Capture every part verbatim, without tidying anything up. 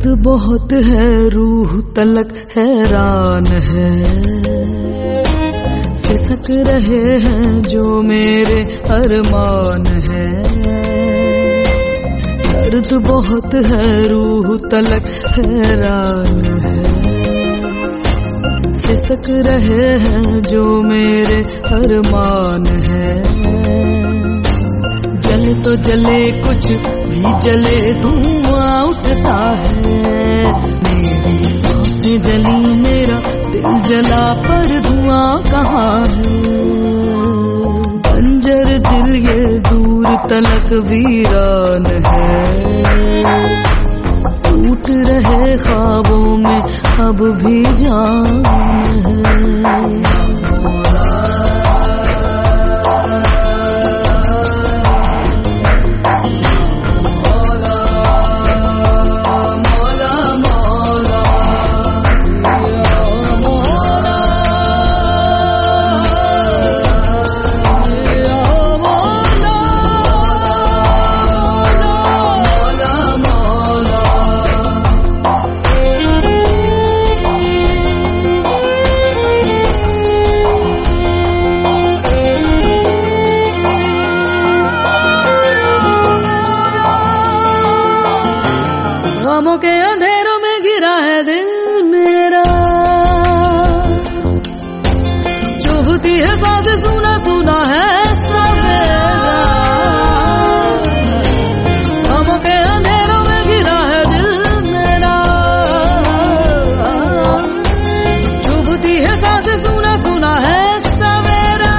दर्द बहुत है, रूह तलक हैरान है। सिसक रहे हैं जो मेरे अरमान है। दर्द बहुत है, रूह तलक हैरान है। सिसक रहे हैं जो मेरे अरमान है। जले तो जले कुछ भी जले, धुआं उठता है। मेरी सांसें जली, मेरा दिल जला, पर धुआं कहाँ है। बंजर दिल ये दूर तलक वीरान है। टूट रहे ख्वाबों में अब भी जान है। गमों के अंधेरों में गिरा है दिल मेरा। चुभती है सांसें, सुना सुना है सवेरा। गमों के अंधेरों में गिरा है दिल मेरा। चुभती है सांसें, सुना सुना है सवेरा।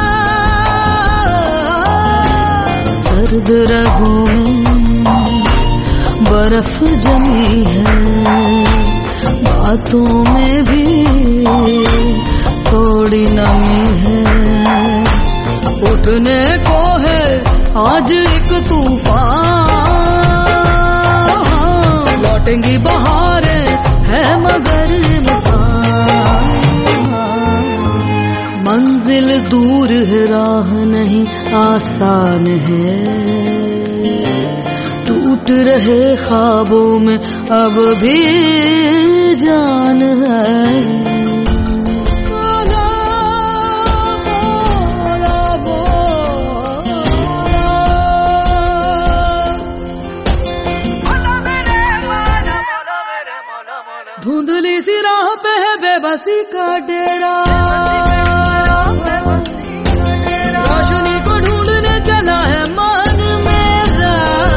सर्द रगों में बर्फ जमी है। बातों में भी थोड़ी नमी है। उठने को है आज एक तूफान। लौटेंगी बहारें है मगर मंजिल दूर है, राह नहीं आसान है। टूट रहे ख्वाबों में अब भी जान है। बोला, बोला, बोला। धुंधली सी राह पे है बेबसी का डेरा। रोशनी को ढूंढने चला है मन मेरा।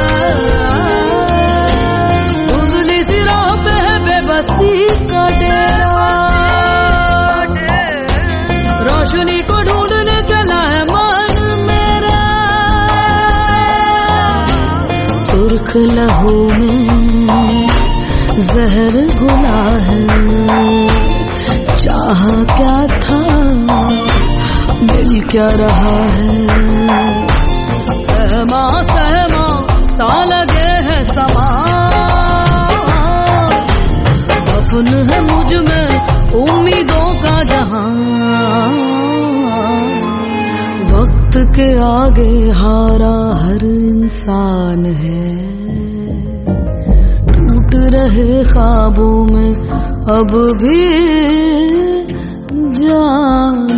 धुंधली सी राह पे है बेबसी का डेरा। रोशनी को ढूंढने चला है मन मेरा। सुर्ख लहू में जहर घुला है। चाह क्या था मिल क्या रहा है। सहमा सहमा सा लगे है समा। दफन है मुझ में उम्मीदों का जहां। वक्त के आगे हारा हर इंसान है। टूट रहे ख्वाबों में अब भी जान